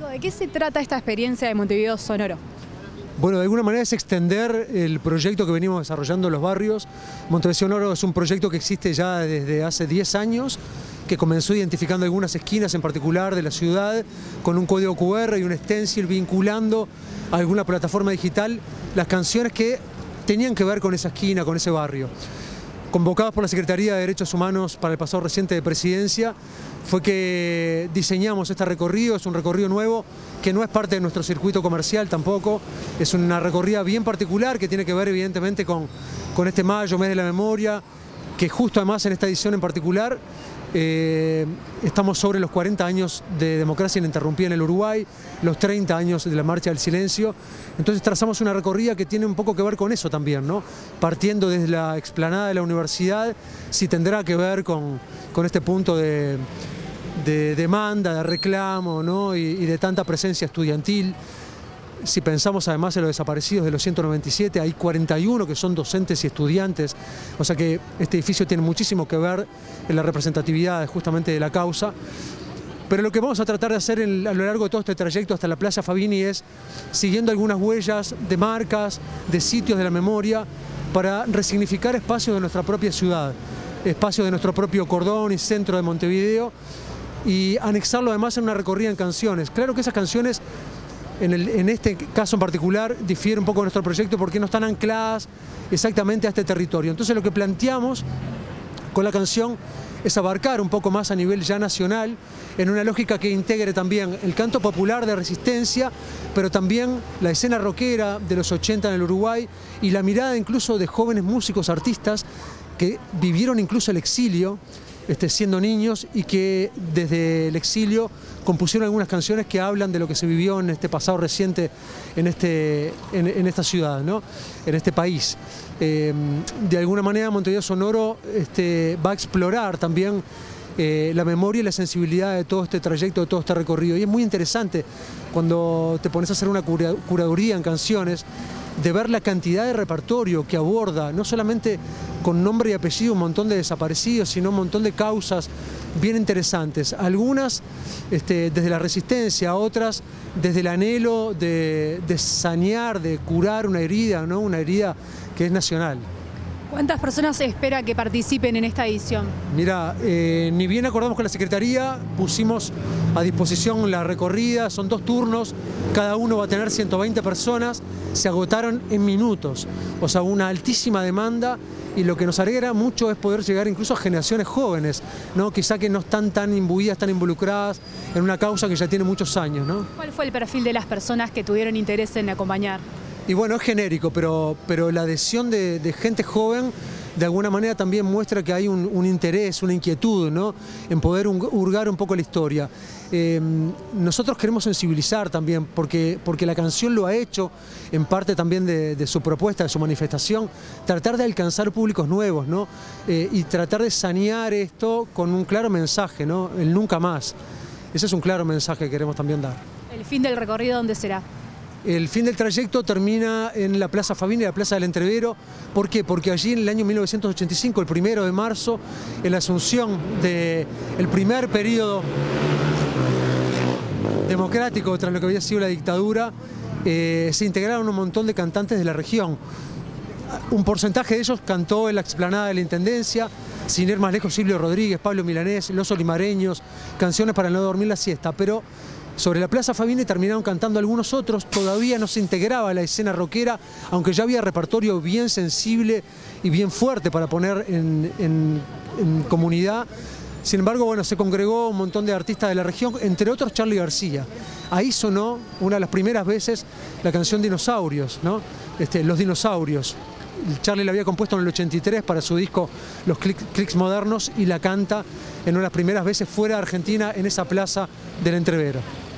¿De qué se trata esta experiencia de Montevideo Sonoro? Bueno, de alguna manera es extender el proyecto que venimos desarrollando en los barrios. Montevideo Sonoro es un proyecto que existe ya desde hace 10 años, que comenzó identificando algunas esquinas en particular de la ciudad, con un código QR y un stencil vinculando a alguna plataforma digital las canciones que tenían que ver con esa esquina, con ese barrio. Convocadas por la Secretaría de Derechos Humanos para el pasado reciente de Presidencia, fue que diseñamos este recorrido. Es un recorrido nuevo que no es parte de nuestro circuito comercial tampoco, es una recorrida bien particular que tiene que ver evidentemente con este mayo, mes de la memoria, que justo además en esta edición en particular estamos sobre los 40 años de democracia ininterrumpida en el Uruguay, los 30 años de la Marcha del Silencio. Entonces trazamos una recorrida que tiene un poco que ver con eso también, ¿no? Partiendo desde la explanada de la universidad, si tendrá que ver con este punto de demanda, de reclamo, ¿no? y de tanta presencia estudiantil. Si pensamos además en los desaparecidos de los 197, hay 41 que son docentes y estudiantes, o sea que este edificio tiene muchísimo que ver en la representatividad justamente de la causa. Pero lo que vamos a tratar de hacer a lo largo de todo este trayecto hasta la Plaza Fabini es, siguiendo algunas huellas de marcas, de sitios de la memoria, para resignificar espacios de nuestra propia ciudad, espacios de nuestro propio cordón y centro de Montevideo, y anexarlo además en una recorrida en canciones. Claro que esas canciones, en este caso en particular, difiere un poco de nuestro proyecto porque no están ancladas exactamente a este territorio. Entonces lo que planteamos con la canción es abarcar un poco más a nivel ya nacional, en una lógica que integre también el canto popular de resistencia, pero también la escena rockera de los 80 en el Uruguay y la mirada incluso de jóvenes músicos, artistas que vivieron incluso el exilio, siendo niños, y que desde el exilio compusieron algunas canciones que hablan de lo que se vivió en este pasado reciente en esta ciudad, ¿no? En este país. De alguna manera Montevideo Sonoro va a explorar también la memoria y la sensibilidad de todo este trayecto, de todo este recorrido. Y es muy interesante cuando te pones a hacer una curaduría en canciones, de ver la cantidad de repertorio que aborda, no solamente con nombre y apellido un montón de desaparecidos, sino un montón de causas bien interesantes. Algunas desde la resistencia, otras desde el anhelo de sanear, de curar una herida, ¿no? Una herida que es nacional. ¿Cuántas personas se espera que participen en esta edición? Mira, ni bien acordamos con la Secretaría, pusimos a disposición la recorrida, son 2 turnos, cada uno va a tener 120 personas, se agotaron en minutos, o sea, una altísima demanda, y lo que nos alegra mucho es poder llegar incluso a generaciones jóvenes, ¿no? Quizá que no están tan imbuidas, tan involucradas en una causa que ya tiene muchos años, ¿no? ¿Cuál fue el perfil de las personas que tuvieron interés en acompañar? Y bueno, es genérico, pero la adhesión de gente joven de alguna manera también muestra que hay un interés, una inquietud, ¿no? En poder hurgar un poco la historia. Nosotros queremos sensibilizar también, porque la canción lo ha hecho, en parte también de su propuesta, de su manifestación, tratar de alcanzar públicos nuevos, ¿no? Y tratar de sanear esto con un claro mensaje, ¿no? El nunca más. Ese es un claro mensaje que queremos también dar. ¿El fin del recorrido dónde será? El fin del trayecto termina en la Plaza Fabini, la Plaza del Entrevero. ¿Por qué? Porque allí en el año 1985, el 1 de marzo, en la asunción del primer periodo democrático tras lo que había sido la dictadura, se integraron un montón de cantantes de la región. Un porcentaje de ellos cantó en la explanada de la Intendencia, sin ir más lejos, Silvio Rodríguez, Pablo Milanés, Los Olimareños, canciones para no dormir la siesta, pero sobre la Plaza Fabini terminaron cantando algunos otros. Todavía no se integraba la escena rockera, aunque ya había repertorio bien sensible y bien fuerte para poner en comunidad. Sin embargo, bueno, se congregó un montón de artistas de la región, entre otros Charly García. Ahí sonó una de las primeras veces la canción Dinosaurios, ¿no? Los Dinosaurios. Charly la había compuesto en el 83 para su disco Los Clics Modernos, y la canta en una de las primeras veces fuera de Argentina en esa Plaza del Entrevero.